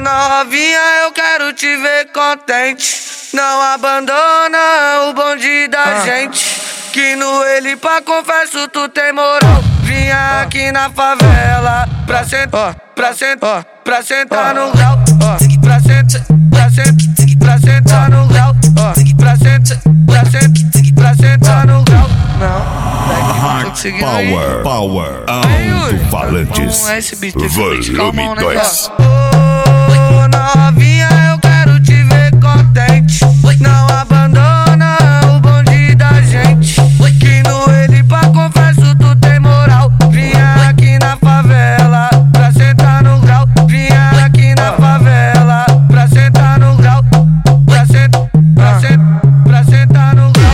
Novinha, eu quero te ver contente. Não abandona o bonde da gente. Que no ele pra confesso tu tem moral. Vinha aqui na favela pra sentar, pra sentar, pra sentar no grau. Pra sentar, pra sentar, pra sentar no grau. Pra sentar, pra sentar, pra sentar no grau. Não, daqui não tô conseguindo aí. Power, alto-falantes, volume 2. Novinha, eu quero te ver contente. Não abandona o bonde da gente. Que no ele pra confesso tu tem moral. Vinha aqui na favela pra sentar no grau. Vinha aqui na favela pra sentar no grau. Pra sentar, pra sentar, pra sentar no grau.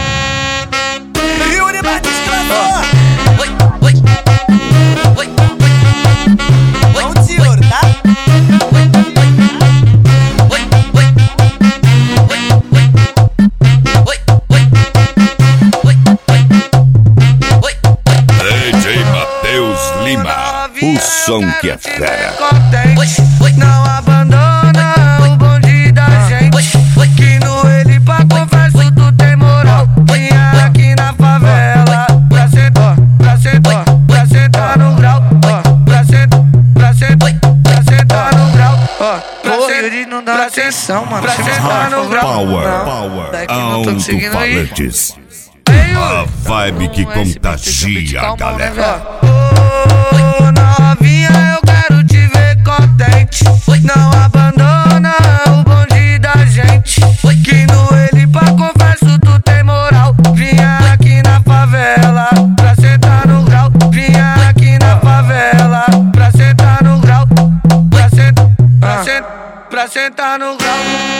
Yuri Batista gravou. Vamos de ouro, tá? DJ Matheus Lima, o som que é fera. Não abandona o bonde da gente. Que no ele pra confesso tu tem moral. Vinha aqui na favela pra sentar, pra sentar, pra sentar no grau. Pra sentar, pra sentar, pra sentar no grau. Pô, ele não dá atenção, mano. Pra sentar no grau. Power, alto-falantes. A vibe que contagia a galera. Novinha, eu quero te ver contente. Não abandona o bonde da gente. Que no ele pra confesso tu tem moral. Vinha aqui na favela pra sentar no grau. Vinha aqui na favela pra sentar no grau. Pra sentar, pra sentar, pra sentar no grau.